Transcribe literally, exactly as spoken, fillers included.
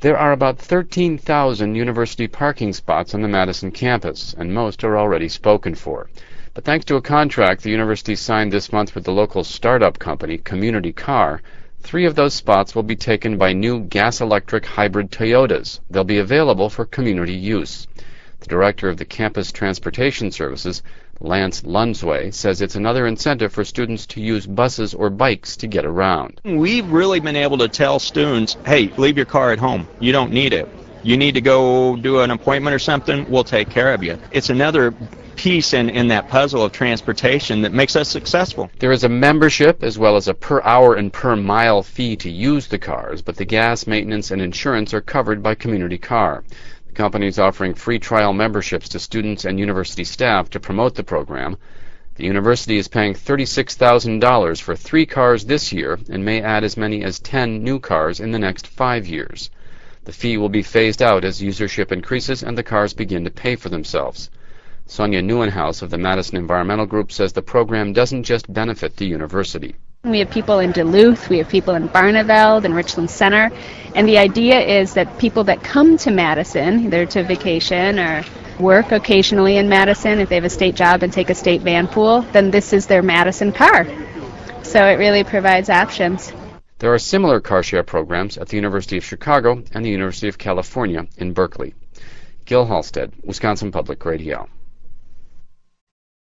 There are about thirteen thousand university parking spots on the Madison campus, and most are already spoken for. But thanks to a contract the university signed this month with the local startup company, Community Car, three of those spots will be taken by new gas-electric hybrid Toyotas. They'll be available for community use. The director of the campus transportation services, Lance Lunsway, says it's another incentive for students to use buses or bikes to get around. We've really been able to tell students, hey, leave your car at home. You don't need it. You need to go do an appointment or something, we'll take care of you. It's another piece in, in that puzzle of transportation that makes us successful. There is a membership as well as a per hour and per mile fee to use the cars, but the gas, maintenance, and insurance are covered by Community Car. The company is offering free trial memberships to students and university staff to promote the program. The university is paying thirty-six thousand dollars for three cars this year and may add as many as ten new cars in the next five years. The fee will be phased out as usership increases and the cars begin to pay for themselves. Sonia Neuenhaus of the Madison Environmental Group says the program doesn't just benefit the university. We have people in Duluth, we have people in Barneveld and Richland Center, and the idea is that people that come to Madison, either to vacation or work occasionally in Madison, if they have a state job and take a state van pool, then this is their Madison car. So it really provides options. There are similar car share programs at the University of Chicago and the University of California in Berkeley. Gil Halstead, Wisconsin Public Radio.